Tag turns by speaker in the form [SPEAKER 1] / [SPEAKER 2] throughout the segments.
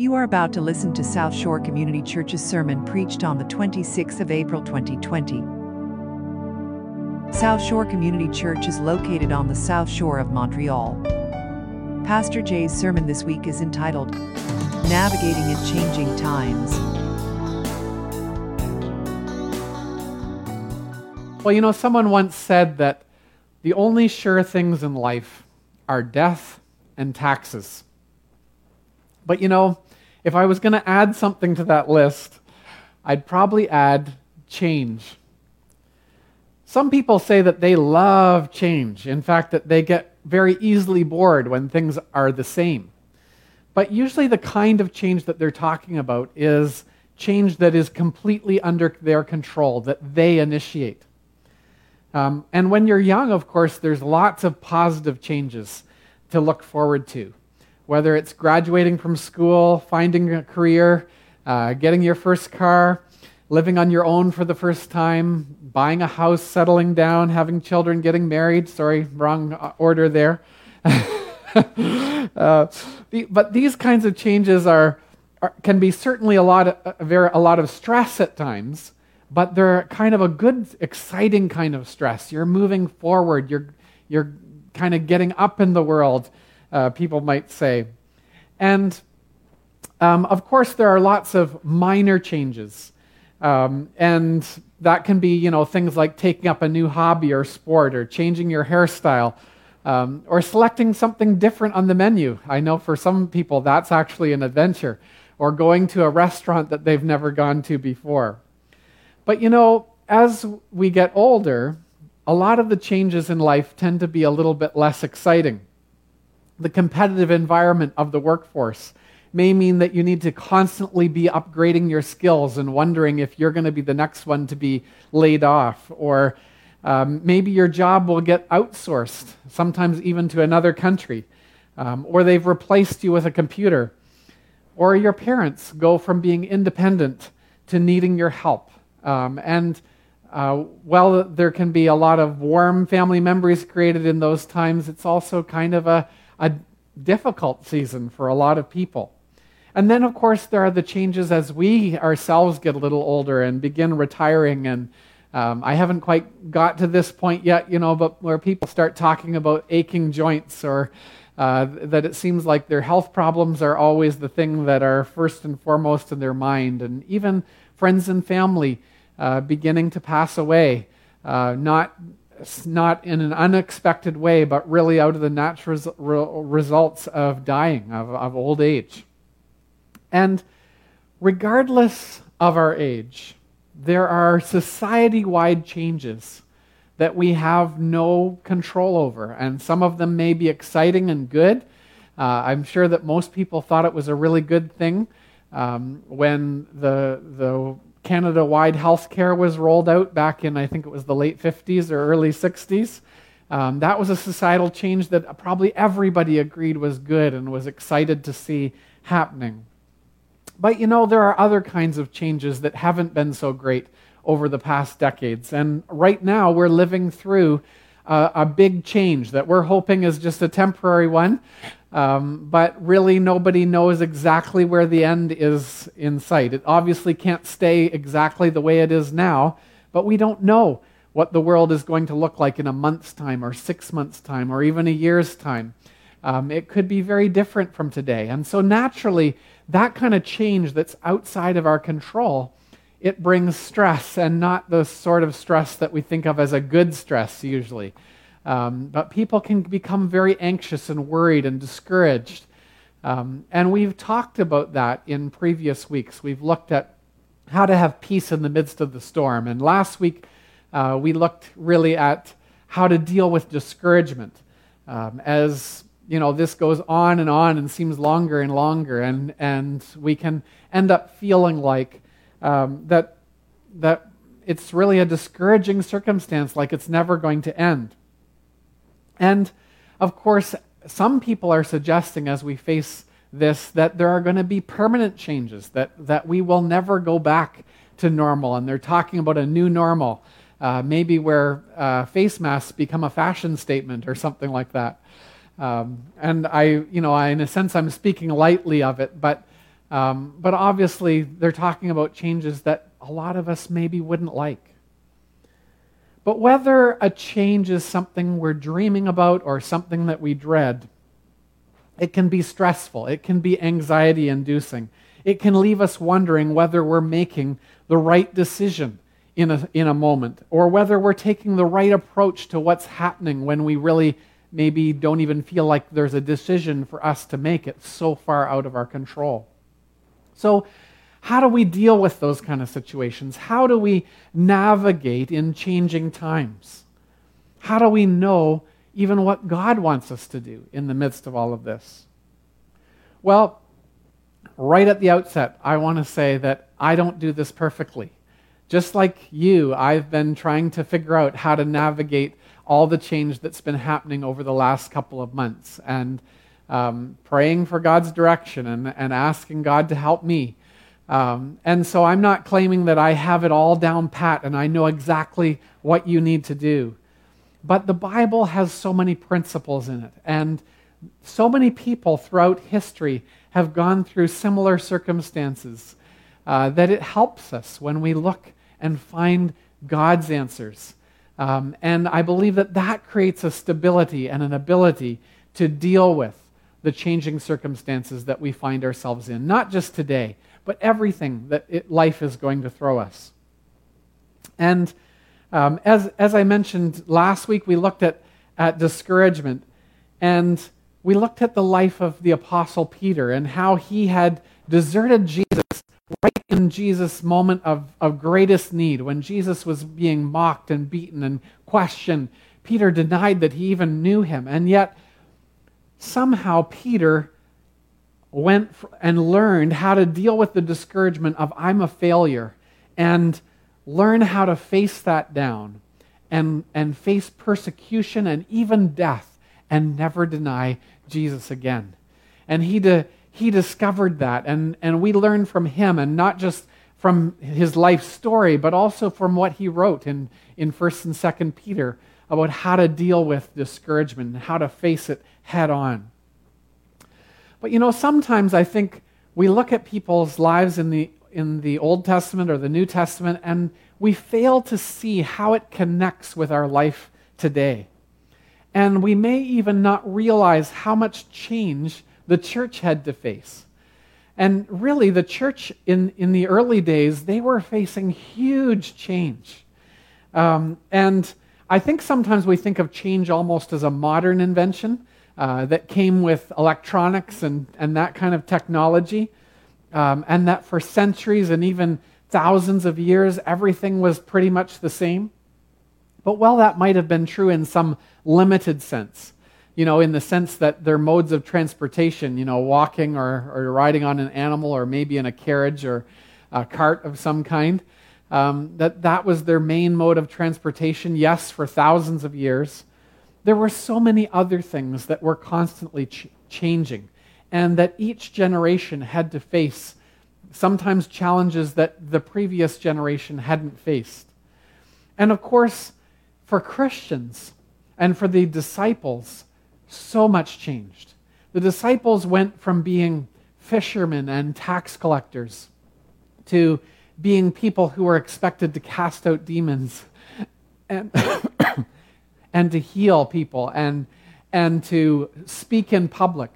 [SPEAKER 1] You are about to listen to South Shore Community Church's sermon preached on the 26th of April 2020. South Shore Community Church is located on the South Shore of Montreal. Pastor Jay's sermon this week is entitled, Navigating in Changing Times.
[SPEAKER 2] Well, someone once said that the only sure things in life are death and taxes. But if I was going to add something to that list, I'd probably add change. Some people say that they love change. In fact, that they get very easily bored when things are the same. But usually the kind of change that they're talking about is change that is completely under their control, that they initiate. And when you're young, of course, there's lots of positive changes to look forward to. Whether it's graduating from school, finding a career, getting your first car, living on your own for the first time, buying a house, settling down, having children, getting married. Sorry, wrong order there. But these kinds of changes can be certainly a lot of stress at times, but they're kind of a good, exciting kind of stress. You're moving forward. You're kind of getting up in the world. People might say. And of course, there are lots of minor changes. And that can be, things like taking up a new hobby or sport, or changing your hairstyle, or selecting something different on the menu. I know for some people that's actually an adventure, or going to a restaurant that they've never gone to before. But as we get older, a lot of the changes in life tend to be a little bit less exciting. The competitive environment of the workforce may mean that you need to constantly be upgrading your skills and wondering if you're going to be the next one to be laid off. Or maybe your job will get outsourced, sometimes even to another country. Or they've replaced you with a computer. Or your parents go from being independent to needing your help. While there can be a lot of warm family memories created in those times, it's also kind of a difficult season for a lot of people. And then, of course, there are the changes as we ourselves get a little older and begin retiring. And I haven't quite got to this point yet, but where people start talking about aching joints, or that it seems like their health problems are always the thing that are first and foremost in their mind. And even friends and family beginning to pass away, not in an unexpected way, but really out of the natural results of dying, of old age. And regardless of our age, there are society-wide changes that we have no control over, and some of them may be exciting and good. I'm sure that most people thought it was a really good thing when the Canada-wide healthcare was rolled out back in, I think it was the late 50s or early 60s. That was a societal change that probably everybody agreed was good and was excited to see happening. But there are other kinds of changes that haven't been so great over the past decades. And right now we're living through a big change that we're hoping is just a temporary one. But really nobody knows exactly where the end is in sight. It obviously can't stay exactly the way it is now, but we don't know what the world is going to look like in a month's time, or 6 months' time, or even a year's time. It could be very different from today. And so naturally, that kind of change that's outside of our control, it brings stress, and not the sort of stress that we think of as a good stress usually. But people can become very anxious and worried and discouraged. And we've talked about that in previous weeks. We've looked at how to have peace in the midst of the storm. And last week, we looked really at how to deal with discouragement. As this goes on and seems longer and longer, and we can end up feeling like that it's really a discouraging circumstance, like it's never going to end. And, of course, some people are suggesting as we face this that there are going to be permanent changes, that we will never go back to normal. And they're talking about a new normal, maybe where face masks become a fashion statement or something like that. And I, in a sense, I'm speaking lightly of it, but But obviously, they're talking about changes that a lot of us maybe wouldn't like. But whether a change is something we're dreaming about or something that we dread, it can be stressful. It can be anxiety-inducing. It can leave us wondering whether we're making the right decision in a moment, or whether we're taking the right approach to what's happening when we really maybe don't even feel like there's a decision for us to make. It's so far out of our control. So how do we deal with those kind of situations? How do we navigate in changing times? How do we know even what God wants us to do in the midst of all of this? Well, right at the outset, I want to say that I don't do this perfectly. Just like you, I've been trying to figure out how to navigate all the change that's been happening over the last couple of months, and praying for God's direction and asking God to help me. And so I'm not claiming that I have it all down pat and I know exactly what you need to do. But the Bible has so many principles in it, and so many people throughout history have gone through similar circumstances that it helps us when we look and find God's answers. And I believe that creates a stability and an ability to deal with the changing circumstances that we find ourselves in, not just today, but everything that life is going to throw us. And as I mentioned last week, we looked at discouragement, and we looked at the life of the Apostle Peter and how he had deserted Jesus right in Jesus' moment of greatest need. When Jesus was being mocked and beaten and questioned, Peter denied that he even knew him. And yet, somehow Peter went and learned how to deal with the discouragement of I'm a failure, and learn how to face that down and face persecution and even death and never deny Jesus again. And he discovered that, and we learn from him, and not just from his life story, but also from what he wrote in 1st and 2nd Peter about how to deal with discouragement and how to face it head on. But sometimes I think we look at people's lives in the Old Testament or the New Testament, and we fail to see how it connects with our life today. And we may even not realize how much change the church had to face. And really, the church in the early days, they were facing huge change. And I think sometimes we think of change almost as a modern invention that came with electronics and that kind of technology. And that for centuries and even thousands of years, everything was pretty much the same. But while that might have been true in some limited sense, in the sense that their modes of transportation, walking or riding on an animal or maybe in a carriage or a cart of some kind, that was their main mode of transportation, yes, for thousands of years. There were so many other things that were constantly changing, and that each generation had to face sometimes challenges that the previous generation hadn't faced. And of course, for Christians and for the disciples, so much changed. The disciples went from being fishermen and tax collectors to being people who were expected to cast out demons and, and to heal people and to speak in public.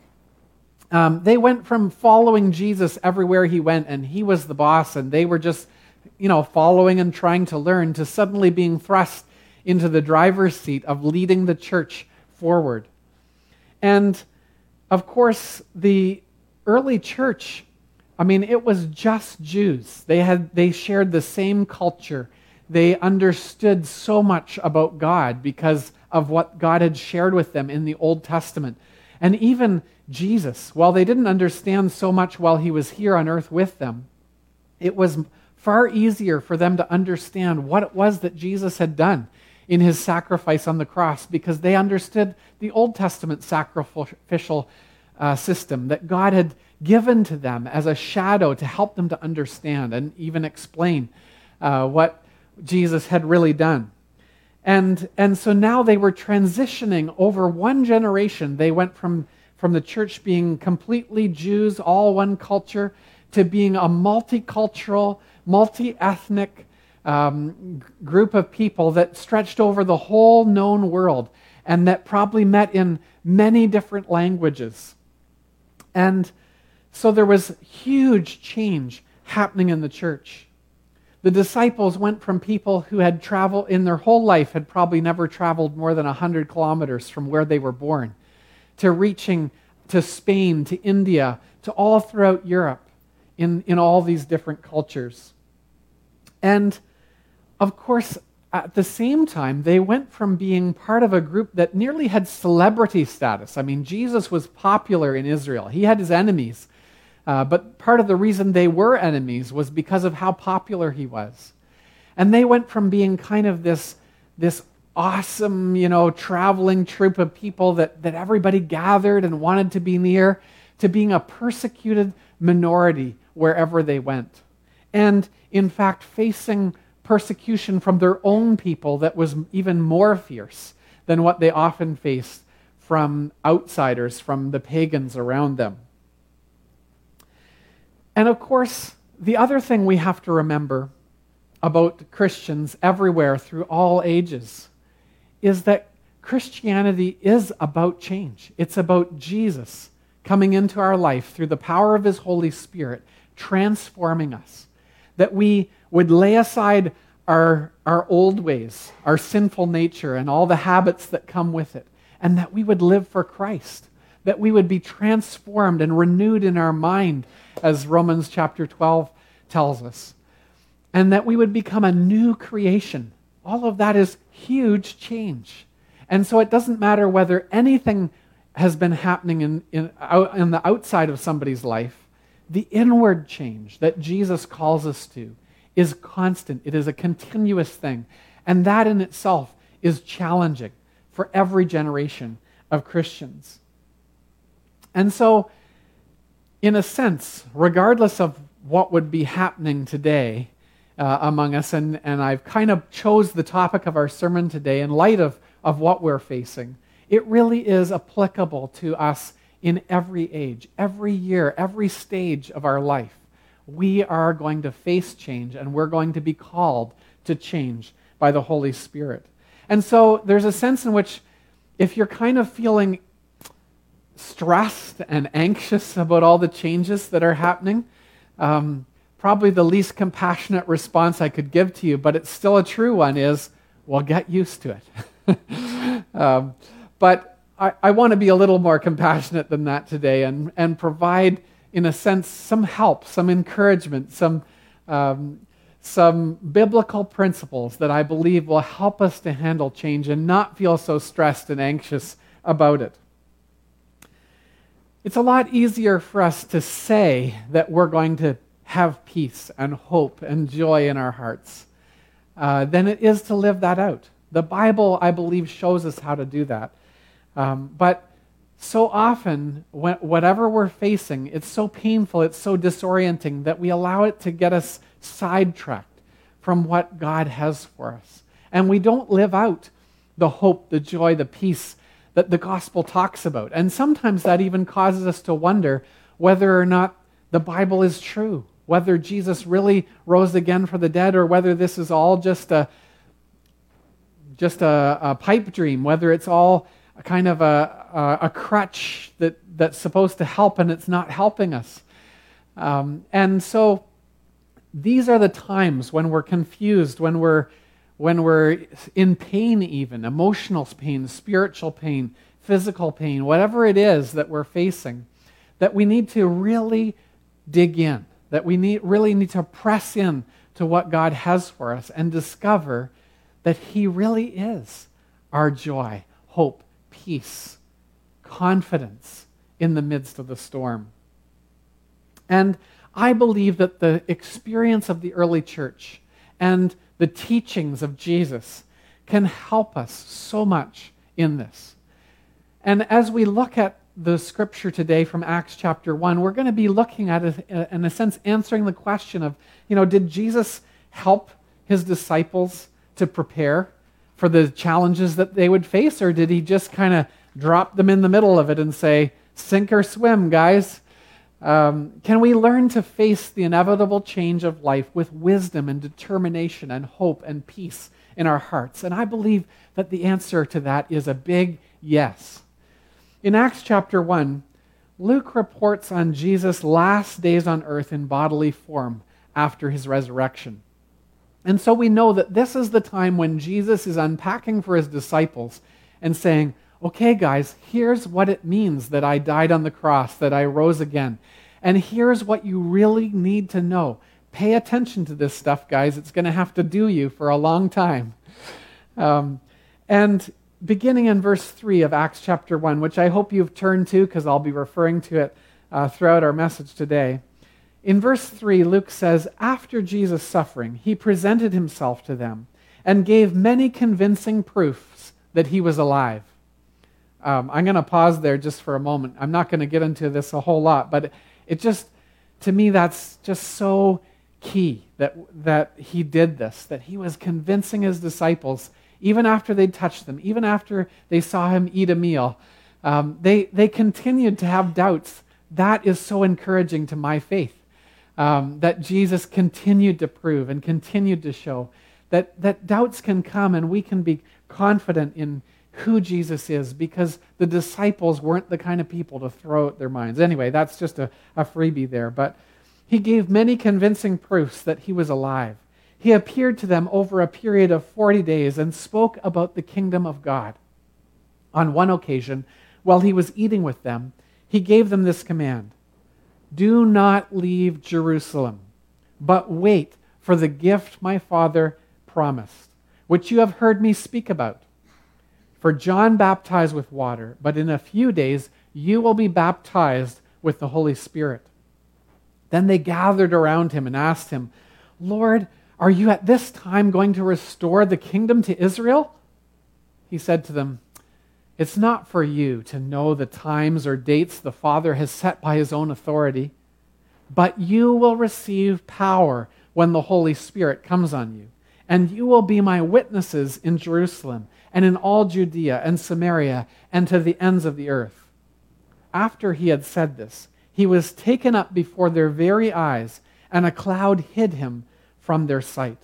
[SPEAKER 2] They went from following Jesus everywhere he went, and he was the boss, and they were just, following and trying to learn, to suddenly being thrust into the driver's seat of leading the church forward. And of course, the early church, it was just Jews. They shared the same culture. They understood so much about God because of what God had shared with them in the Old Testament. And even Jesus, while they didn't understand so much while he was here on earth with them, it was far easier for them to understand what it was that Jesus had done in his sacrifice on the cross, because they understood the Old Testament sacrificial system that God had given to them as a shadow to help them to understand and even explain what Jesus had really done. And so now they were transitioning over one generation. They went from the church being completely Jews, all one culture, to being a multicultural, multi-ethnic group of people that stretched over the whole known world and that probably met in many different languages. And so there was huge change happening in the church. The disciples went from people who had traveled in their whole life, had probably never traveled more than 100 kilometers from where they were born, to reaching to Spain, to India, to all throughout Europe in all these different cultures. And of course, at the same time, they went from being part of a group that nearly had celebrity status. I mean, Jesus was popular in Israel. He had his enemies. But part of the reason they were enemies was because of how popular he was. And they went from being kind of this awesome, traveling troupe of people that everybody gathered and wanted to be near, to being a persecuted minority wherever they went. And in fact, facing persecution from their own people that was even more fierce than what they often faced from outsiders, from the pagans around them. And of course, the other thing we have to remember about Christians everywhere through all ages is that Christianity is about change. It's about Jesus coming into our life through the power of his Holy Spirit, transforming us. That we would lay aside our old ways, our sinful nature, and all the habits that come with it, and that we would live for Christ. That we would be transformed and renewed in our mind, as Romans chapter 12 tells us. And that we would become a new creation. All of that is huge change. And so it doesn't matter whether anything has been happening in the outside of somebody's life. The inward change that Jesus calls us to is constant. It is a continuous thing. And that in itself is challenging for every generation of Christians. And so, in a sense, regardless of what would be happening today among us, and I've kind of chose the topic of our sermon today in light of what we're facing, it really is applicable to us in every age, every year, every stage of our life. We are going to face change, and we're going to be called to change by the Holy Spirit. And so there's a sense in which if you're kind of feeling stressed and anxious about all the changes that are happening, probably the least compassionate response I could give to you, but it's still a true one, is, well, get used to it. But I want to be a little more compassionate than that today and provide, in a sense, some help, some encouragement, some biblical principles that I believe will help us to handle change and not feel so stressed and anxious about it. It's a lot easier for us to say that we're going to have peace and hope and joy in our hearts than it is to live that out. The Bible, I believe, shows us how to do that. But so often, whatever we're facing, it's so painful, it's so disorienting that we allow it to get us sidetracked from what God has for us. And we don't live out the hope, the joy, the peace that the gospel talks about. And sometimes that even causes us to wonder whether or not the Bible is true, whether Jesus really rose again from the dead, or whether this is all just a pipe dream, whether it's all kind of a crutch that's supposed to help and it's not helping us. And so these are the times when we're confused, when we're in pain even, emotional pain, spiritual pain, physical pain, whatever it is that we're facing, that we need to really dig in, that we really need to press in to what God has for us and discover that he really is our joy, hope, peace, confidence in the midst of the storm. And I believe that the experience of the early church and the teachings of Jesus can help us so much in this. And as we look at the scripture today from Acts chapter 1, we're going to be looking at it, in a sense, answering the question of, did Jesus help his disciples to prepare for the challenges that they would face, or did he just kind of drop them in the middle of it and say, sink or swim, guys? Can we learn to face the inevitable change of life with wisdom and determination and hope and peace in our hearts? And I believe that the answer to that is a big yes. In Acts chapter 1, Luke reports on Jesus' last days on earth in bodily form after his resurrection. And so we know that this is the time when Jesus is unpacking for his disciples and saying, okay, guys, here's what it means that I died on the cross, that I rose again. And here's what you really need to know. Pay attention to this stuff, guys. It's going to have to do you for a long time. And beginning in verse 3 of Acts chapter 1, which I hope you've turned to because I'll be referring to it throughout our message today. In verse 3, Luke says, after Jesus' suffering, he presented himself to them and gave many convincing proofs that he was alive. I'm going to pause there just for a moment. I'm not going to get into this a whole lot, but it just, to me, that's just so key that he did this, that he was convincing his disciples, even after they'd touched them, even after they saw him eat a meal. They continued to have doubts. That is so encouraging to my faith, that Jesus continued to prove and continued to show that doubts can come and we can be confident in who Jesus is, because the disciples weren't the kind of people to throw out their minds. Anyway, that's just a freebie there. But he gave many convincing proofs that he was alive. He appeared to them over a period of 40 days and spoke about the kingdom of God. On one occasion, while he was eating with them, he gave them this command: do not leave Jerusalem, but wait for the gift my Father promised, which you have heard me speak about. For John baptized with water, but in a few days you will be baptized with the Holy Spirit. Then they gathered around him and asked him, Lord, are you at this time going to restore the kingdom to Israel? He said to them, it's not for you to know the times or dates the Father has set by his own authority, but you will receive power when the Holy Spirit comes on you, and you will be my witnesses in Jerusalem and in all Judea and Samaria and to the ends of the earth. After he had said this, he was taken up before their very eyes, and a cloud hid him from their sight.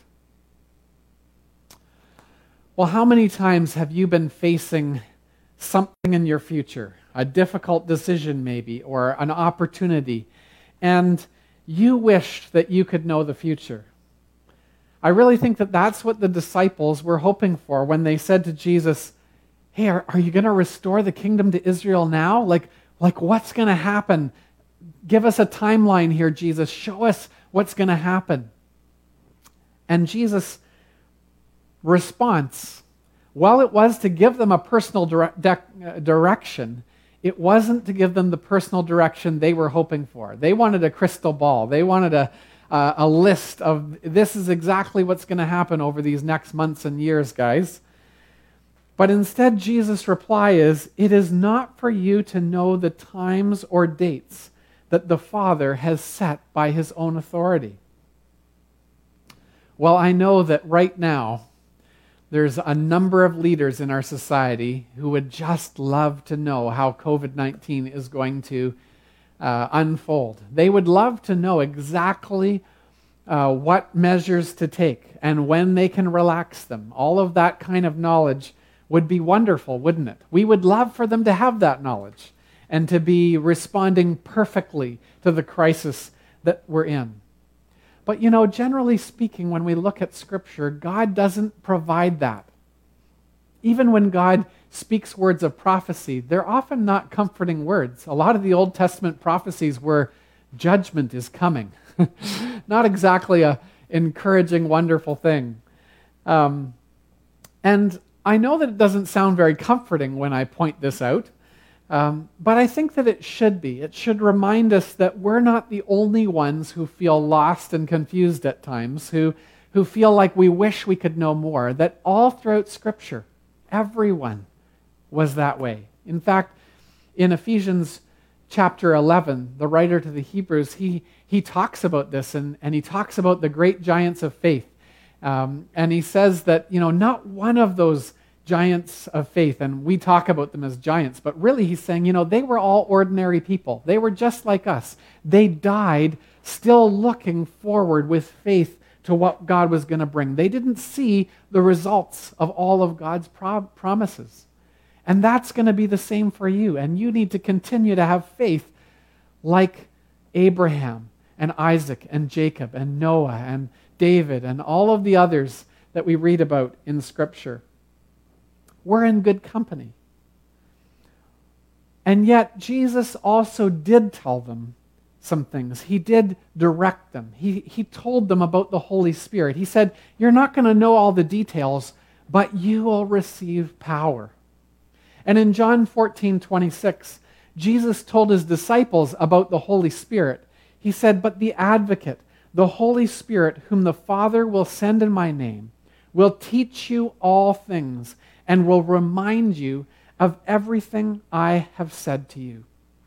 [SPEAKER 2] Well, how many times have you been facing something in your future, a difficult decision maybe, or an opportunity, and you wished that you could know the future? I really think that that's what the disciples were hoping for when they said to Jesus, hey, are you going to restore the kingdom to Israel now? Like what's going to happen? Give us a timeline here, Jesus. Show us what's going to happen. And Jesus' response, while it was to give them a personal direction, it wasn't to give them the personal direction they were hoping for. They wanted a crystal ball. They wanted a list of, this is exactly what's going to happen over these next months and years, guys. But instead, Jesus' reply is, it is not for you to know the times or dates that the Father has set by his own authority. Well, I know that right now, there's a number of leaders in our society who would just love to know how COVID-19 is going to unfold. They would love to know exactly what measures to take and when they can relax them. All of that kind of knowledge would be wonderful, wouldn't it? We would love for them to have that knowledge and to be responding perfectly to the crisis that we're in. But generally speaking, when we look at Scripture, God doesn't provide that. Even when God speaks words of prophecy, they're often not comforting words. A lot of the Old Testament prophecies were judgment is coming. Not exactly an encouraging, wonderful thing. And I know that it doesn't sound very comforting when I point this out, but I think that it should be. It should remind us that we're not the only ones who feel lost and confused at times, who feel like we wish we could know more, that all throughout Scripture, everyone was that way. In fact, in Ephesians chapter 11, the writer to the Hebrews, he talks about this, and he talks about the great giants of faith. And he says that, not one of those giants of faith, and we talk about them as giants, but really he's saying, they were all ordinary people. They were just like us. They died still looking forward with faith to what God was going to bring. They didn't see the results of all of God's promises. And that's going to be the same for you. And you need to continue to have faith like Abraham and Isaac and Jacob and Noah and David and all of the others that we read about in Scripture. We're in good company. And yet Jesus also did tell them some things. He did direct them. He told them about the Holy Spirit. He said, you're not going to know all the details, but you will receive power. And in John 14:26, Jesus told his disciples about the Holy Spirit. He said, but the advocate, the Holy Spirit, whom the Father will send in my name, will teach you all things and will remind you of everything I have said to you.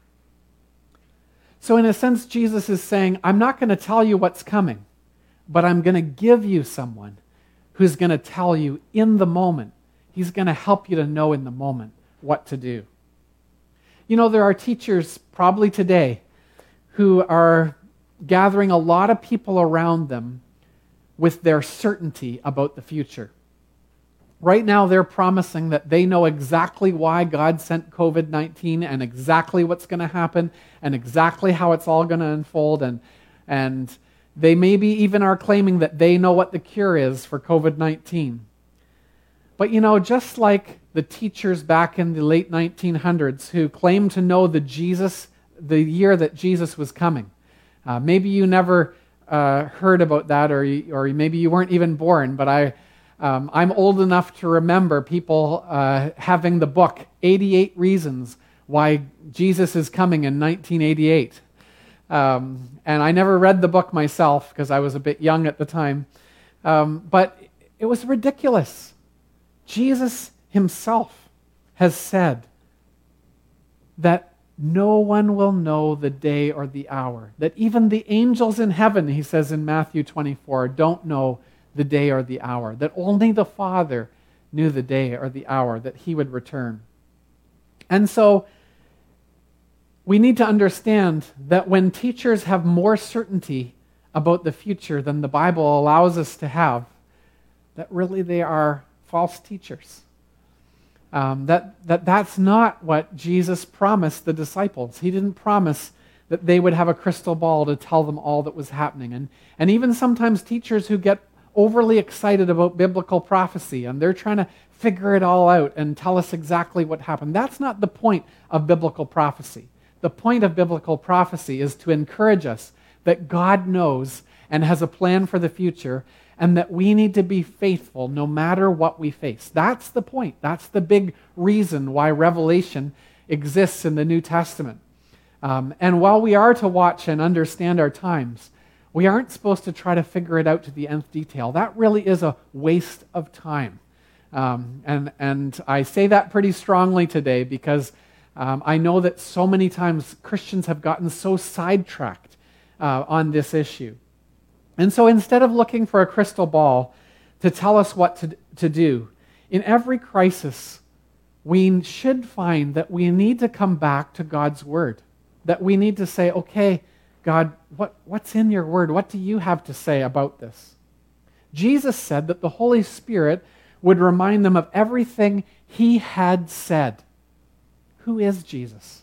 [SPEAKER 2] So in a sense, Jesus is saying, I'm not going to tell you what's coming, but I'm going to give you someone who's going to tell you in the moment. He's going to help you to know in the moment what to do. There are teachers probably today who are gathering a lot of people around them with their certainty about the future. Right now, they're promising that they know exactly why God sent COVID-19 and exactly what's going to happen and exactly how it's all going to unfold. And they maybe even are claiming that they know what the cure is for COVID-19. But just like the teachers back in the late 1900s who claimed to know the year that Jesus was coming. Maybe you never heard about that, or maybe you weren't even born, but I'm old enough to remember people having the book, 88 Reasons Why Jesus is Coming in 1988. And I never read the book myself because I was a bit young at the time. But it was ridiculous. Jesus himself has said that no one will know the day or the hour. That even the angels in heaven, he says in Matthew 24, don't know the day or the hour. That only the Father knew the day or the hour that he would return. And so we need to understand that when teachers have more certainty about the future than the Bible allows us to have, that really they are false teachers. That's not what Jesus promised the disciples. He didn't promise that they would have a crystal ball to tell them all that was happening. And even sometimes teachers who get overly excited about biblical prophecy and they're trying to figure it all out and tell us exactly what happened. That's not the point of biblical prophecy. The point of biblical prophecy is to encourage us that God knows and has a plan for the future, and that we need to be faithful no matter what we face. That's the point. That's the big reason why Revelation exists in the New Testament. And while we are to watch and understand our times, we aren't supposed to try to figure it out to the nth detail. That really is a waste of time. And I say that pretty strongly today because I know that so many times Christians have gotten so sidetracked on this issue. And so instead of looking for a crystal ball to tell us what to do, in every crisis, we should find that we need to come back to God's Word. That we need to say, okay, God, what's in your Word? What do you have to say about this? Jesus said that the Holy Spirit would remind them of everything he had said. Who is Jesus?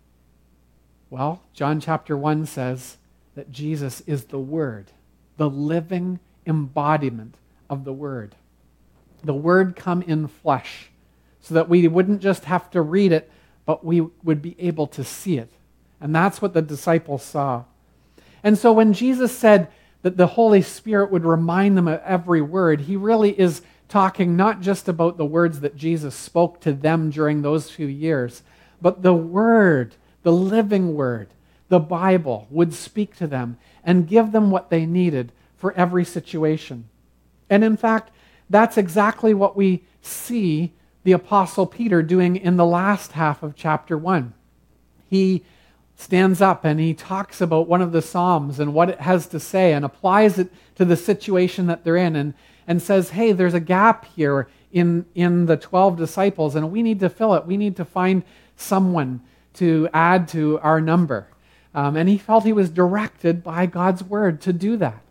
[SPEAKER 2] Well, John chapter 1 says that Jesus is the Word, the living embodiment of the Word. The Word come in flesh so that we wouldn't just have to read it, but we would be able to see it. And that's what the disciples saw. And so when Jesus said that the Holy Spirit would remind them of every word, he really is talking not just about the words that Jesus spoke to them during those few years, but the Word, the living Word, the Bible, would speak to them and give them what they needed for every situation. And in fact, that's exactly what we see the Apostle Peter doing in the last half of chapter 1. He stands up and he talks about one of the Psalms and what it has to say and applies it to the situation that they're in and says, hey, there's a gap here in the 12 disciples, and we need to fill it. We need to find someone to add to our number. And he felt he was directed by God's word to do that.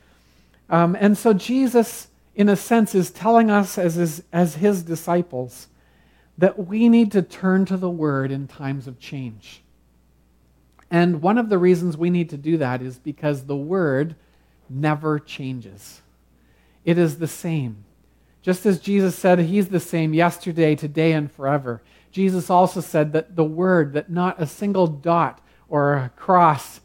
[SPEAKER 2] And so Jesus, in a sense, is telling us as his disciples that we need to turn to the word in times of change. And one of the reasons we need to do that is because the word never changes. It is the same. Just as Jesus said he's the same yesterday, today, and forever, Jesus also said that the word, that not a single dot or a cross,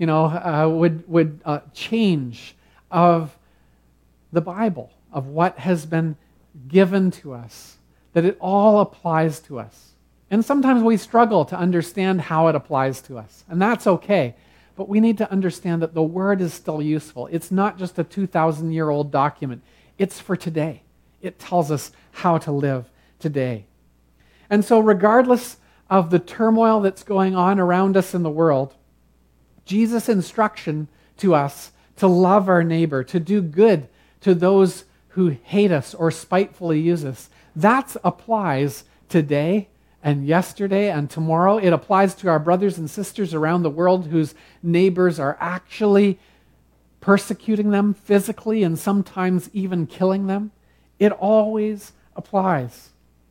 [SPEAKER 2] would change of the Bible, of what has been given to us, that it all applies to us. And sometimes we struggle to understand how it applies to us, and that's okay. But we need to understand that the word is still useful. It's not just a 2,000-year-old document. It's for today. It tells us how to live today. And so regardless of the turmoil that's going on around us in the world, Jesus' instruction to us to love our neighbor, to do good to those who hate us or spitefully use us, that applies today and yesterday and tomorrow. It applies to our brothers and sisters around the world whose neighbors are actually persecuting them physically and sometimes even killing them. It always applies.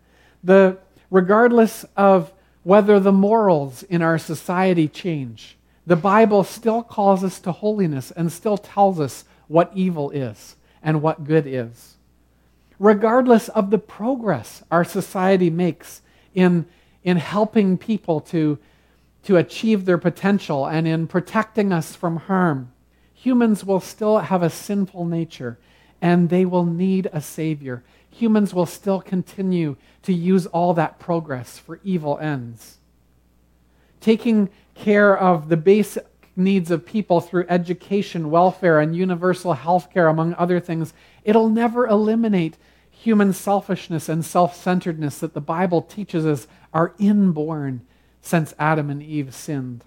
[SPEAKER 2] Regardless of whether the morals in our society change, the Bible still calls us to holiness and still tells us what evil is and what good is. Regardless of the progress our society makes in helping people to achieve their potential and in protecting us from harm, humans will still have a sinful nature and they will need a Savior. Humans will still continue to use all that progress for evil ends. Taking care of the basic needs of people through education, welfare, and universal health care, among other things, it'll never eliminate human selfishness and self-centeredness that the Bible teaches us are inborn since Adam and Eve sinned.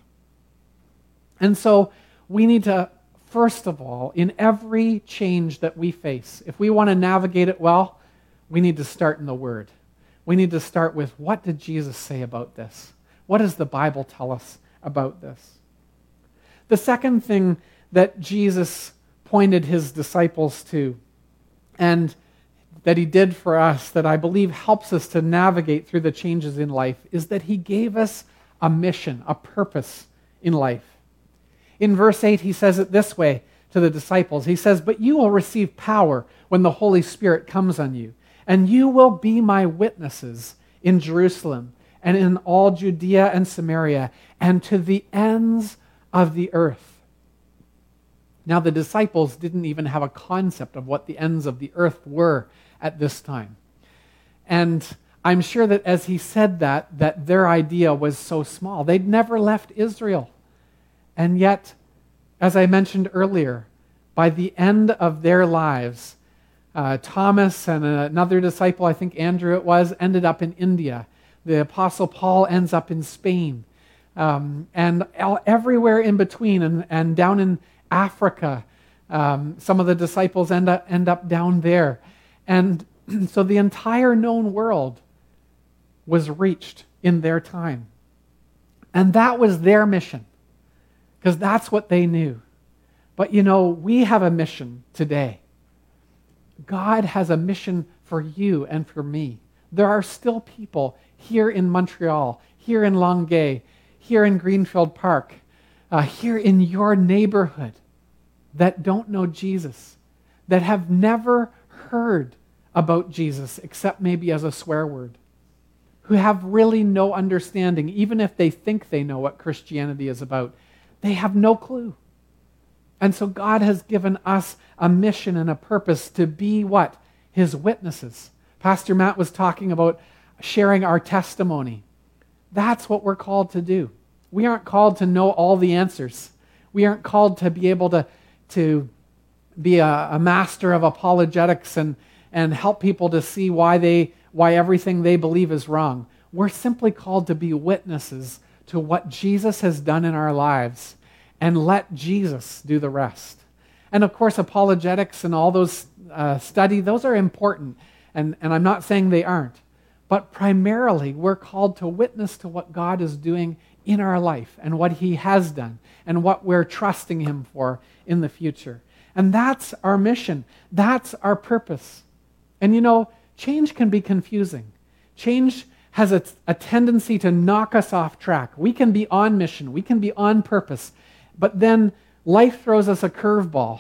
[SPEAKER 2] And so we need to, first of all, in every change that we face, if we want to navigate it well, we need to start in the Word. We need to start with, what did Jesus say about this? What does the Bible tell us about this? The second thing that Jesus pointed his disciples to, and that he did for us, that I believe helps us to navigate through the changes in life, is that he gave us a mission, a purpose in life. In verse 8, he says it this way to the disciples. He says, "But you will receive power when the Holy Spirit comes on you, and you will be my witnesses in Jerusalem and in all Judea and Samaria and to the ends of the earth." Now, the disciples didn't even have a concept of what the ends of the earth were at this time. And I'm sure that as he said that their idea was so small. They'd never left Israel. And yet, as I mentioned earlier, by the end of their lives, Thomas and another disciple, I think Andrew it was, ended up in India. The Apostle Paul ends up in Spain. And everywhere in between, and down in Africa, some of the disciples end up down there. And so the entire known world was reached in their time. And that was their mission, because that's what they knew. But we have a mission today. God has a mission for you and for me. There are still people here in Montreal, here in Longueuil, here in Greenfield Park, here in your neighborhood that don't know Jesus, that have never heard about Jesus except maybe as a swear word, who have really no understanding, even if they think they know what Christianity is about. They have no clue. And so God has given us a mission and a purpose to be what? His witnesses. Pastor Matt was talking about sharing our testimony. That's what we're called to do. We aren't called to know all the answers. We aren't called to be able to be a master of apologetics and help people to see why everything they believe is wrong. We're simply called to be witnesses to what Jesus has done in our lives and let Jesus do the rest. And of course, apologetics and all those those are important. And I'm not saying they aren't. But primarily, we're called to witness to what God is doing in our life and what he has done and what we're trusting him for in the future. And that's our mission. That's our purpose. And change can be confusing. Change has a tendency to knock us off track. We can be on mission. We can be on purpose. But then life throws us a curveball.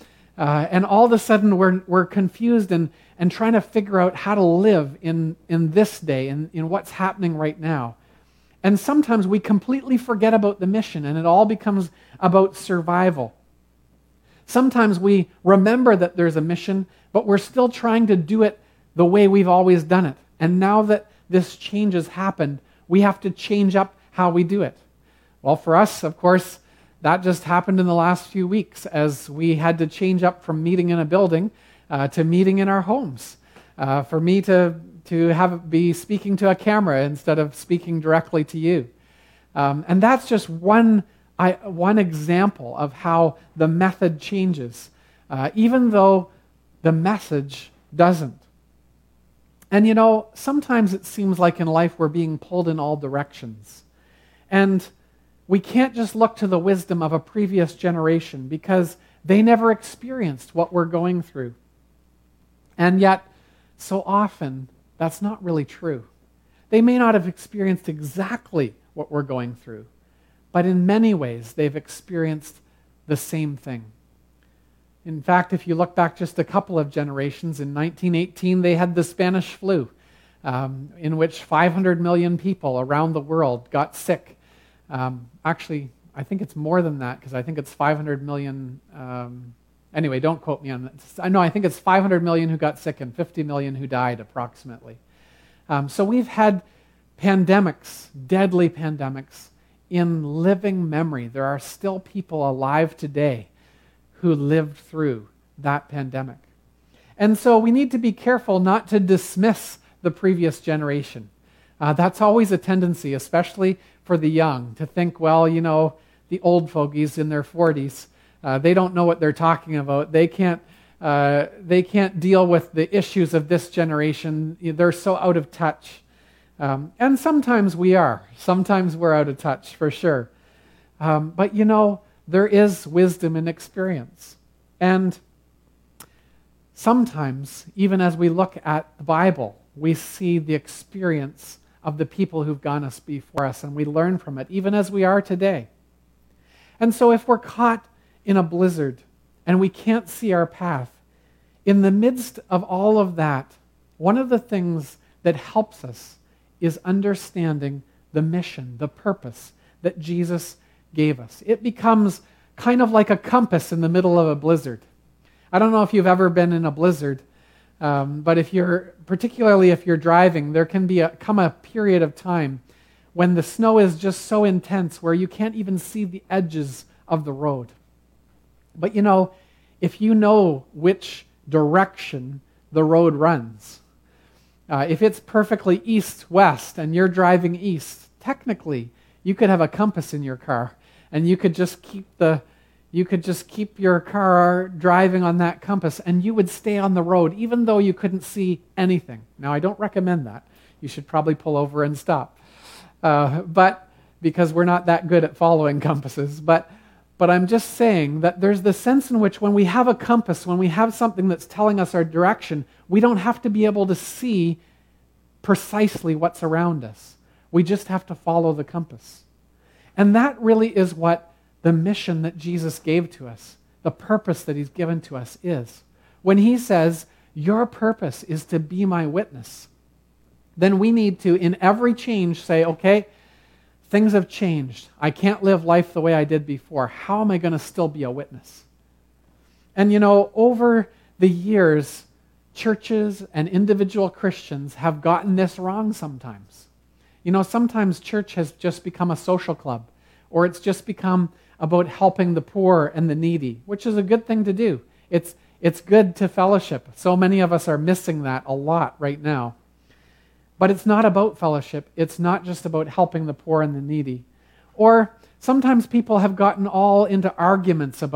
[SPEAKER 2] And all of a sudden we're confused and trying to figure out how to live in this day, in what's happening right now. And sometimes we completely forget about the mission and it all becomes about survival. Sometimes we remember that there's a mission, but we're still trying to do it the way we've always done it. And now that this change has happened, we have to change up how we do it. Well, for us, of course, that just happened in the last few weeks as we had to change up from meeting in a building to meeting in our homes. For me to be speaking to a camera instead of speaking directly to you. And that's just one example of how the method changes, even though the message doesn't. And sometimes it seems like in life we're being pulled in all directions. And we can't just look to the wisdom of a previous generation because they never experienced what we're going through. And yet, so often, that's not really true. They may not have experienced exactly what we're going through, but in many ways, they've experienced the same thing. In fact, if you look back just a couple of generations, in 1918, they had the Spanish flu, in which 500 million people around the world got sick. Actually, I think it's more than that, because I think it's 500 million. Anyway, don't quote me on that. No, I think it's 500 million who got sick and 50 million who died, approximately. So we've had pandemics, deadly pandemics, in living memory. There are still people alive today who lived through that pandemic. And so we need to be careful not to dismiss the previous generation. That's always a tendency, especially for the young, to think, well, the old fogies in their 40s, they don't know what they're talking about. They can't deal with the issues of this generation. They're so out of touch. And sometimes we are. Sometimes we're out of touch, for sure. But there is wisdom in experience. And sometimes, even as we look at the Bible, we see the experience of the people who've gone us before us, and we learn from it, even as we are today. And so if we're caught in a blizzard and we can't see our path, in the midst of all of that, one of the things that helps us is understanding the mission, the purpose that Jesus gave us. It becomes kind of like a compass in the middle of a blizzard. I don't know if you've ever been in a blizzard, but particularly if you're driving, there can come a period of time when the snow is just so intense where you can't even see the edges of the road. But if you know which direction the road runs, if it's perfectly east-west and you're driving east, technically you could have a compass in your car and you could just keep your car driving on that compass and you would stay on the road even though you couldn't see anything. Now, I don't recommend that. You should probably pull over and stop. But because we're not that good at following compasses. But I'm just saying that there's the sense in which when we have a compass, when we have something that's telling us our direction, we don't have to be able to see precisely what's around us. We just have to follow the compass. And that really is what the mission that Jesus gave to us, the purpose that he's given to us is. When he says, your purpose is to be my witness, then we need to, in every change, say, okay, things have changed. I can't live life the way I did before. How am I going to still be a witness? And over the years, churches and individual Christians have gotten this wrong sometimes. Sometimes church has just become a social club, or it's just become about helping the poor and the needy, which is a good thing to do. It's good to fellowship. So many of us are missing that a lot right now. But it's not about fellowship. It's not just about helping the poor and the needy. Or sometimes people have gotten all into arguments about,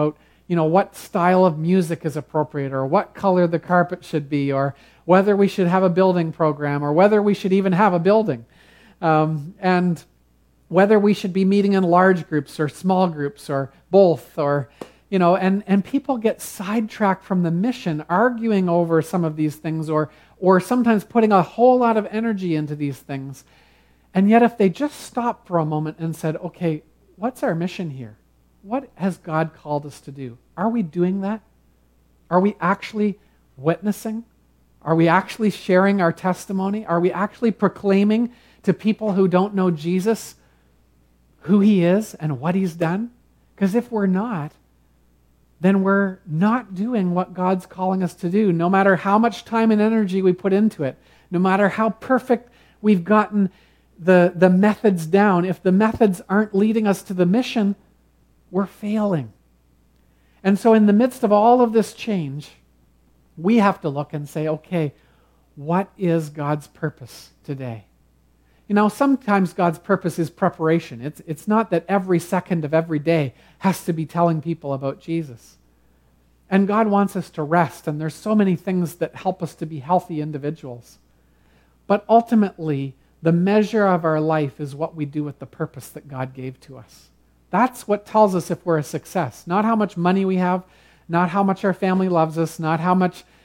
[SPEAKER 2] what style of music is appropriate, or what color the carpet should be, or whether we should have a building program, or whether we should even have a building, and whether we should be meeting in large groups or small groups or both, or and people get sidetracked from the mission, arguing over some of these things, or sometimes putting a whole lot of energy into these things. And yet if they just stopped for a moment and said, okay, what's our mission here? What has God called us to do? Are we doing that? Are we actually witnessing? Are we actually sharing our testimony? Are we actually proclaiming to people who don't know Jesus who he is and what he's done? Because if we're not, then we're not doing what God's calling us to do, no matter how much time and energy we put into it, no matter how perfect we've gotten the methods down. If the methods aren't leading us to the mission, we're failing. And so in the midst of all of this change, we have to look and say, okay, what is God's purpose today? Sometimes God's purpose is preparation. It's not that every second of every day has to be telling people about Jesus. And God wants us to rest, and there's so many things that help us to be healthy individuals. But ultimately, the measure of our life is what we do with the purpose that God gave to us. That's what tells us if we're a success. Not how much money we have, not how much our family loves us, not how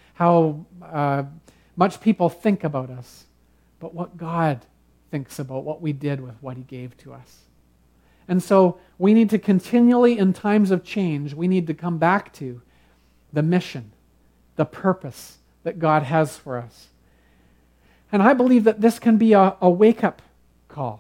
[SPEAKER 2] much people think about us, but what God thinks about what we did with what he gave to us. And so we need to continually, in times of change, we need to come back to the mission, the purpose that God has for us. And I believe that this can be a wake-up call.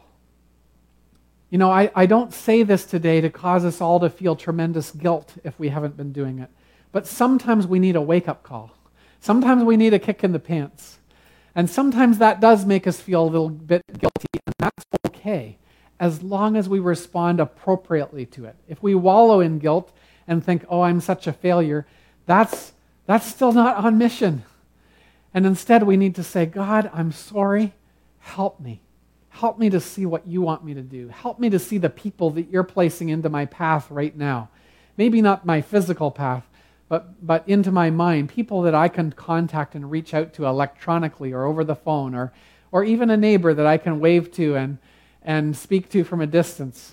[SPEAKER 2] I don't say this today to cause us all to feel tremendous guilt if we haven't been doing it. But sometimes we need a wake-up call. Sometimes we need a kick in the pants. And sometimes that does make us feel a little bit guilty, and that's okay, as long as we respond appropriately to it. If we wallow in guilt and think, oh, I'm such a failure, that's still not on mission. And instead we need to say, God, I'm sorry, help me. Help me to see what you want me to do. Help me to see the people that you're placing into my path right now. Maybe not my physical path, but into my mind, people that I can contact and reach out to electronically or over the phone, or even a neighbor that I can wave to and speak to from a distance.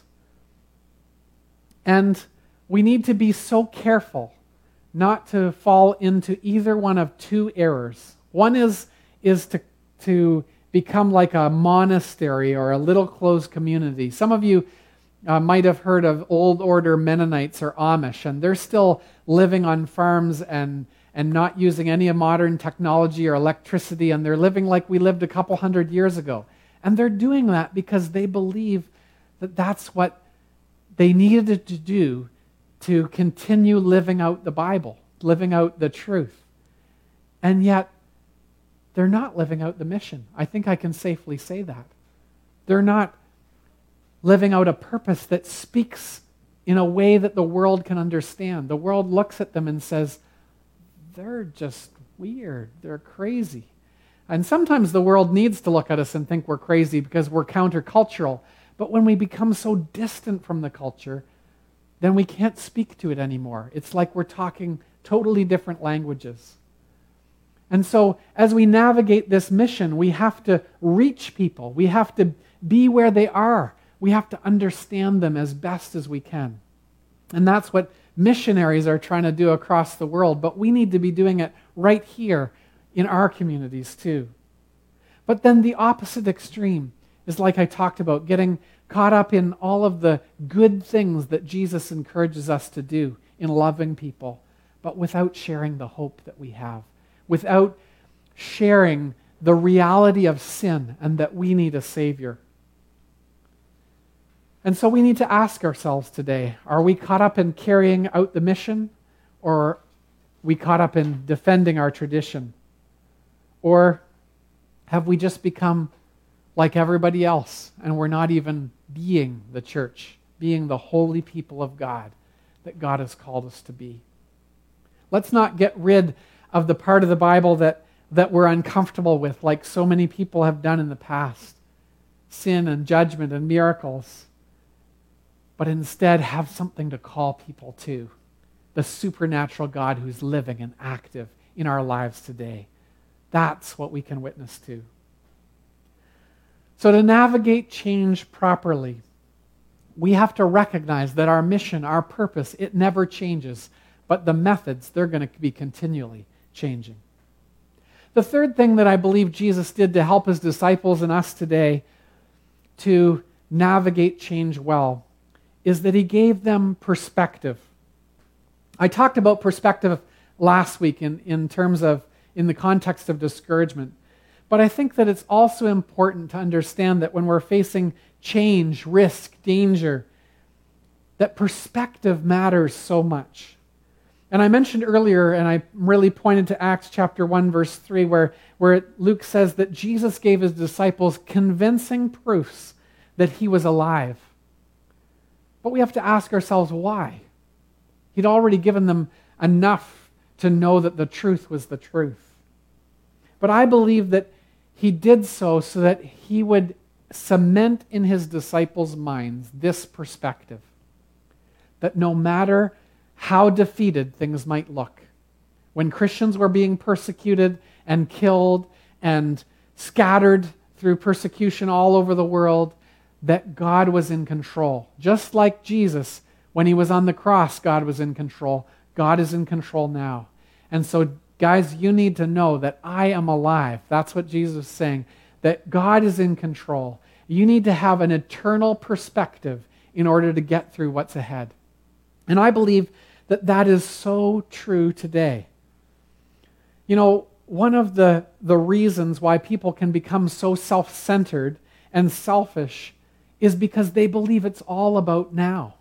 [SPEAKER 2] And we need to be so careful not to fall into either one of two errors. One is to become like a monastery or a little closed community. Some of you might have heard of Old Order Mennonites or Amish, and they're still living on farms and not using any modern technology or electricity, and they're living like we lived a couple hundred years ago. And they're doing that because they believe that that's what they needed to do to continue living out the Bible, living out the truth. And yet, they're not living out the mission. I think I can safely say that. They're not living out a purpose that speaks in a way that the world can understand. The world looks at them and says, they're just weird, they're crazy. And sometimes the world needs to look at us and think we're crazy because we're countercultural. But when we become so distant from the culture, then we can't speak to it anymore. It's like we're talking totally different languages. And so as we navigate this mission, we have to reach people. We have to be where they are. We have to understand them as best as we can. And that's what missionaries are trying to do across the world, but we need to be doing it right here in our communities too. But then the opposite extreme is, like I talked about, getting caught up in all of the good things that Jesus encourages us to do in loving people, but without sharing the hope that we have, without sharing the reality of sin and that we need a Savior. And so we need to ask ourselves today, are we caught up in carrying out the mission, or are we caught up in defending our tradition? Or have we just become like everybody else and we're not even being the church, being the holy people of God that God has called us to be? Let's not get rid of the part of the Bible that we're uncomfortable with, like so many people have done in the past. Sin and judgment and miracles. But instead have something to call people to. the supernatural God who's living and active in our lives today. That's what we can witness to. So to navigate change properly, we have to recognize that our mission, our purpose, it never changes, but the methods, they're going to be continually changing. The third thing that I believe Jesus did to help his disciples and us today to navigate change well is that he gave them perspective. I talked about perspective last week in terms of, in the context of discouragement. But I think that it's also important to understand that when we're facing change, risk, danger, that perspective matters so much. And I mentioned earlier, and I really pointed to Acts chapter 1, verse 3, where Luke says that Jesus gave his disciples convincing proofs that he was alive. But we have to ask ourselves why. He'd already given them enough to know that the truth was the truth. But I believe that he did so that he would cement in his disciples' minds this perspective, that no matter how defeated things might look, when Christians were being persecuted and killed and scattered through persecution all over the world, that God was in control. Just like Jesus, when he was on the cross, God was in control. God is in control now. And so, guys, you need to know that I am alive. That's what Jesus is saying, that God is in control. You need to have an eternal perspective in order to get through what's ahead. And I believe that that is so true today. You know, one of the reasons why people can become so self-centered and selfish is because they believe it's all about now.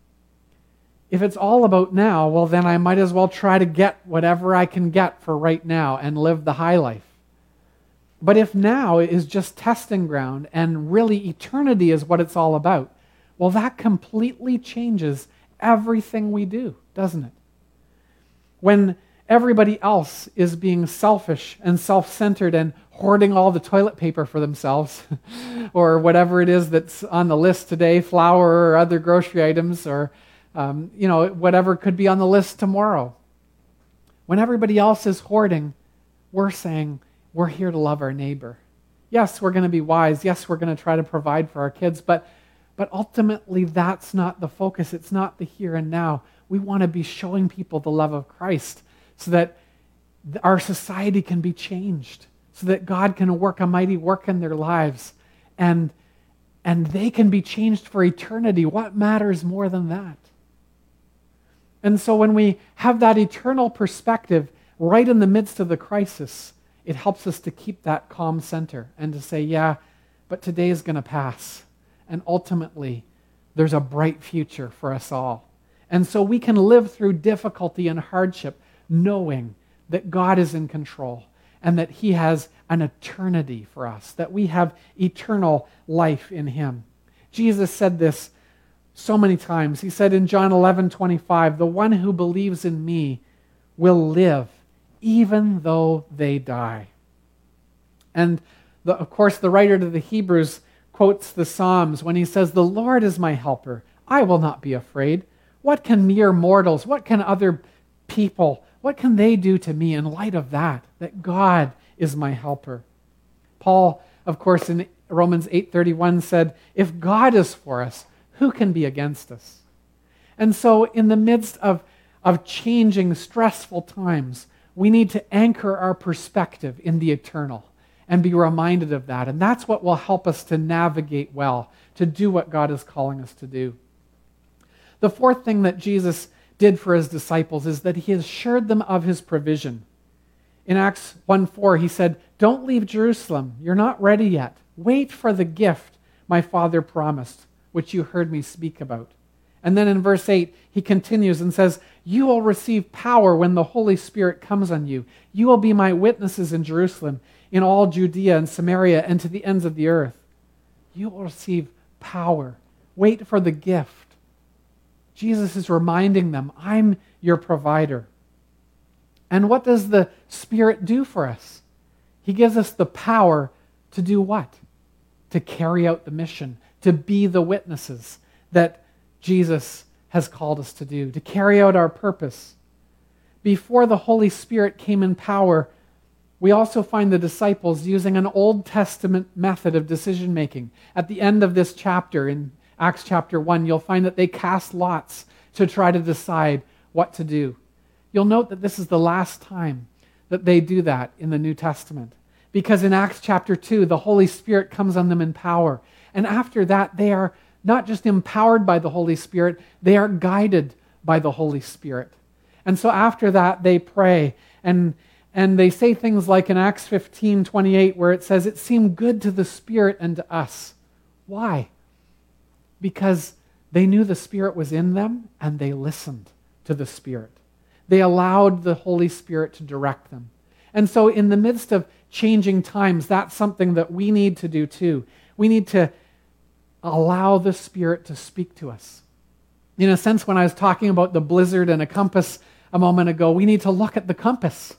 [SPEAKER 2] If it's all about now, well, then I might as well try to get whatever I can get for right now and live the high life. But if now is just testing ground and really eternity is what it's all about, well, that completely changes everything we do, doesn't it? When everybody else is being selfish and self-centered and hoarding all the toilet paper for themselves or whatever it is that's on the list today, flour or other grocery items or whatever could be on the list tomorrow. When everybody else is hoarding, we're saying we're here to love our neighbor. Yes, we're going to be wise. Yes, we're going to try to provide for our kids, but ultimately that's not the focus. It's not the here and now. We want to be showing people the love of Christ so that our society can be changed, so that God can work a mighty work in their lives and they can be changed for eternity. What matters more than that? And so when we have that eternal perspective right in the midst of the crisis, it helps us to keep that calm center and to say, yeah, but today is going to pass. And ultimately, there's a bright future for us all. And so we can live through difficulty and hardship knowing that God is in control and that he has an eternity for us, that we have eternal life in him. Jesus said this so many times. He said in John 11:25, the one who believes in me will live even though they die. And of course, the writer to the Hebrews quotes the Psalms when he says, the Lord is my helper. I will not be afraid. What can mere mortals, what can other people, what can they do to me in light of that God is my helper? Paul, of course, in Romans 8:31 said, if God is for us, who can be against us? And so in the midst of changing, stressful times, we need to anchor our perspective in the eternal and be reminded of that. And that's what will help us to navigate well, to do what God is calling us to do. The fourth thing that Jesus did for his disciples is that he assured them of his provision. In Acts 1:4, he said, don't leave Jerusalem. You're not ready yet. Wait for the gift my Father promised, which you heard me speak about. And then in verse 8, he continues and says, you will receive power when the Holy Spirit comes on you. You will be my witnesses in Jerusalem, in all Judea and Samaria, and to the ends of the earth. You will receive power. Wait for the gift. Jesus is reminding them, I'm your provider. And what does the Spirit do for us? He gives us the power to do what? To carry out the mission, to be the witnesses that Jesus has called us to do, to carry out our purpose. Before the Holy Spirit came in power, we also find the disciples using an Old Testament method of decision making. At the end of this chapter, in Acts chapter 1, you'll find that they cast lots to try to decide what to do. You'll note that this is the last time that they do that in the New Testament, because in Acts chapter 2, the Holy Spirit comes on them in power. And after that, they are not just empowered by the Holy Spirit, they are guided by the Holy Spirit. And so after that, they pray, and they say things like in Acts 15:28, where it says, "It seemed good to the Spirit and to us." Why? Because they knew the Spirit was in them, and they listened to the Spirit. They allowed the Holy Spirit to direct them. And so in the midst of changing times, that's something that we need to do too. We need to allow the Spirit to speak to us. In a sense, when I was talking about the blizzard and a compass a moment ago, we need to look at the compass.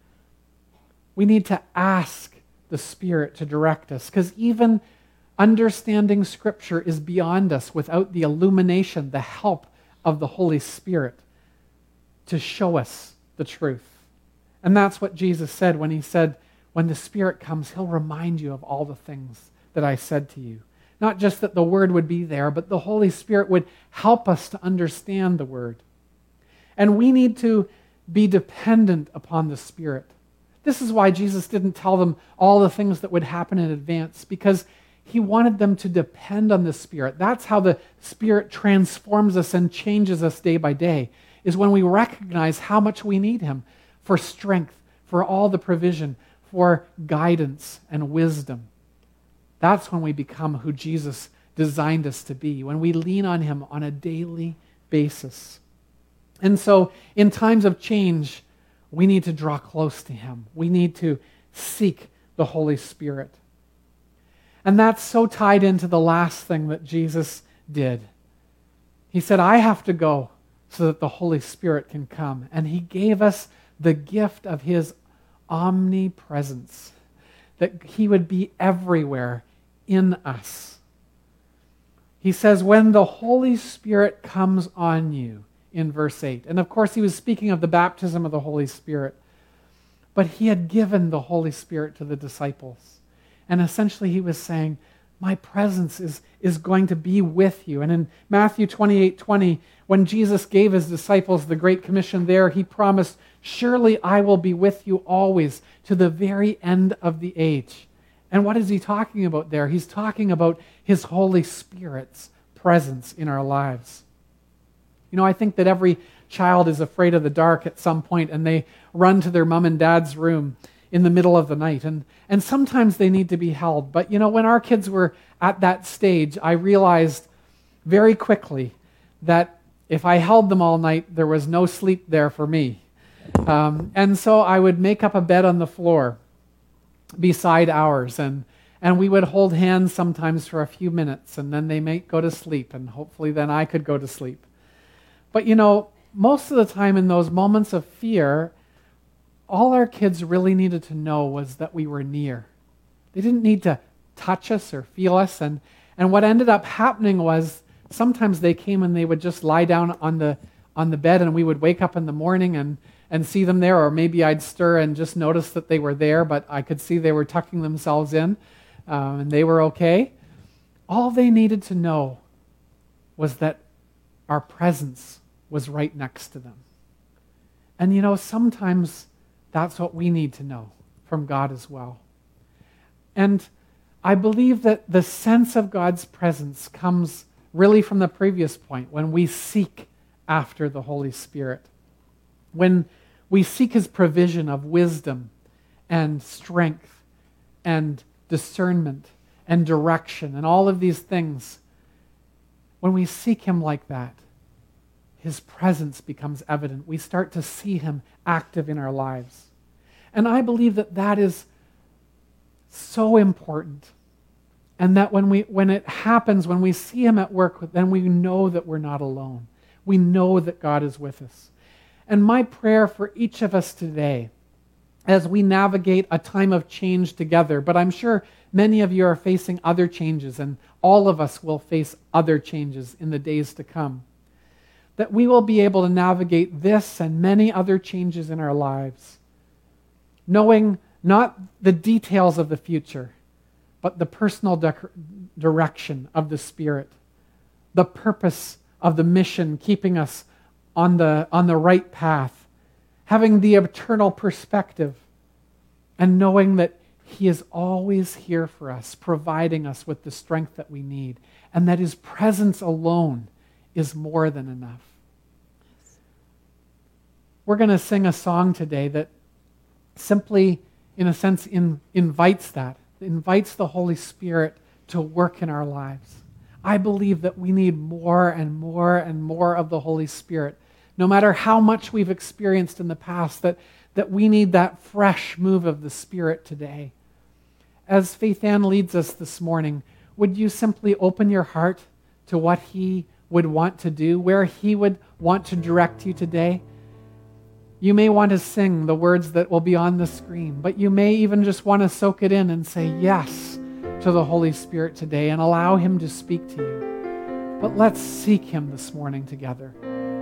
[SPEAKER 2] We need to ask the Spirit to direct us, because even understanding Scripture is beyond us without the illumination, the help of the Holy Spirit to show us the truth. And that's what Jesus said when he said, when the Spirit comes, he'll remind you of all the things that I said to you. Not just that the Word would be there, but the Holy Spirit would help us to understand the Word. And we need to be dependent upon the Spirit. This is why Jesus didn't tell them all the things that would happen in advance, because he wanted them to depend on the Spirit. That's how the Spirit transforms us and changes us day by day, is when we recognize how much we need him for strength, for all the provision, for guidance and wisdom. That's when we become who Jesus designed us to be, when we lean on him on a daily basis. And so in times of change, we need to draw close to him. We need to seek the Holy Spirit. And that's so tied into the last thing that Jesus did. He said, I have to go so that the Holy Spirit can come. And he gave us the gift of his omnipresence, that he would be everywhere in us. He says, when the Holy Spirit comes on you, in verse 8. And of course, he was speaking of the baptism of the Holy Spirit. But he had given the Holy Spirit to the disciples. And essentially he was saying, my presence is going to be with you. And in Matthew 28:20, when Jesus gave his disciples the Great Commission there, he promised, surely I will be with you always to the very end of the age. And what is he talking about there? He's talking about his Holy Spirit's presence in our lives. You know, I think that every child is afraid of the dark at some point, and they run to their mom and dad's room in the middle of the night. And sometimes they need to be held. But, you know, when our kids were at that stage, I realized very quickly that if I held them all night, there was no sleep there for me. And so I would make up a bed on the floor beside ours, and we would hold hands sometimes for a few minutes, and then they might go to sleep, and hopefully then I could go to sleep. But you know, most of the time in those moments of fear, all our kids really needed to know was that we were near. They didn't need to touch us or feel us. And what ended up happening was sometimes they came and they would just lie down on the bed, and we would wake up in the morning and see them there, or maybe I'd stir and just notice that they were there, but I could see they were tucking themselves in, and they were okay. All they needed to know was that our presence was right next to them. And you know, sometimes that's what we need to know from God as well. And I believe that the sense of God's presence comes really from the previous point, when we seek after the Holy Spirit. When we seek his provision of wisdom and strength and discernment and direction and all of these things. When we seek him like that, his presence becomes evident. We start to see him active in our lives. And I believe that that is so important. And that when it happens, when we see him at work, then we know that we're not alone. We know that God is with us. And my prayer for each of us today, as we navigate a time of change together, but I'm sure many of you are facing other changes, and all of us will face other changes in the days to come. that we will be able to navigate this and many other changes in our lives, knowing not the details of the future, but the personal direction of the Spirit, the purpose of the mission keeping us on the right path, having the eternal perspective, and knowing that He is always here for us, providing us with the strength that we need, and that His presence alone is more than enough. We're going to sing a song today that simply, in a sense, invites the Holy Spirit to work in our lives. I believe that we need more and more and more of the Holy Spirit. No matter how much we've experienced in the past, that we need that fresh move of the Spirit today. As Faith Ann leads us this morning, would you simply open your heart to what He would want to do, where He would want to direct you today? You may want to sing the words that will be on the screen, but you may even just want to soak it in and say yes to the Holy Spirit today and allow Him to speak to you. But let's seek Him this morning together.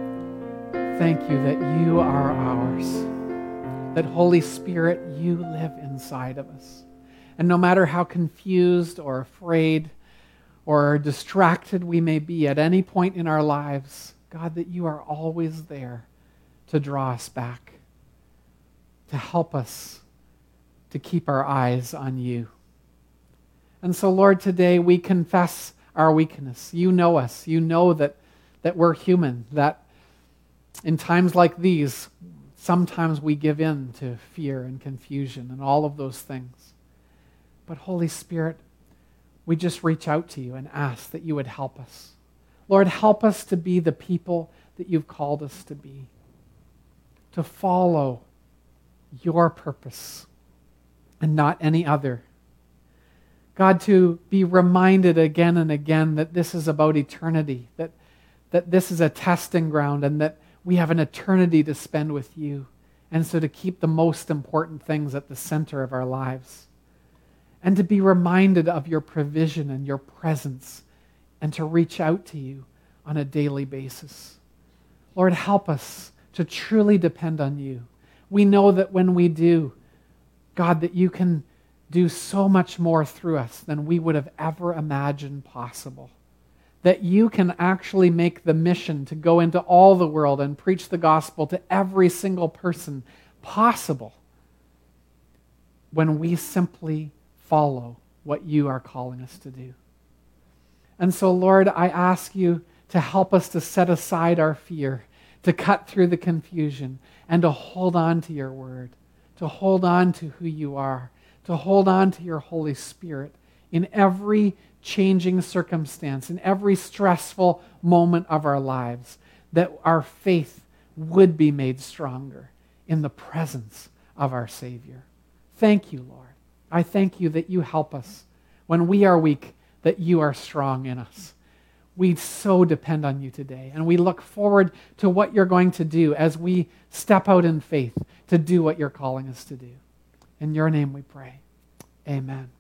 [SPEAKER 2] Thank you that you are ours, that Holy Spirit, you live inside of us. And no matter how confused or afraid or distracted we may be at any point in our lives, God, that you are always there to draw us back, to help us to keep our eyes on you. And so, Lord, today we confess our weakness. You know us. You know that we're human, that in times like these, sometimes we give in to fear and confusion and all of those things. But Holy Spirit, we just reach out to you and ask that you would help us. Lord, help us to be the people that you've called us to be, to follow your purpose and not any other. God, to be reminded again and again that this is about eternity, that this is a testing ground and that we have an eternity to spend with you. And so to keep the most important things at the center of our lives. And to be reminded of your provision and your presence and to reach out to you on a daily basis. Lord, help us to truly depend on you. We know that when we do, God, that you can do so much more through us than we would have ever imagined possible. That you can actually make the mission to go into all the world and preach the gospel to every single person possible when we simply follow what you are calling us to do. And so, Lord, I ask you to help us to set aside our fear, to cut through the confusion, and to hold on to your word, to hold on to who you are, to hold on to your Holy Spirit in every changing circumstance, in every stressful moment of our lives, that our faith would be made stronger in the presence of our Savior. Thank you, Lord. I thank you that you help us. When we are weak, that you are strong in us. We so depend on you today, and we look forward to what you're going to do as we step out in faith to do what you're calling us to do. In your name we pray. Amen.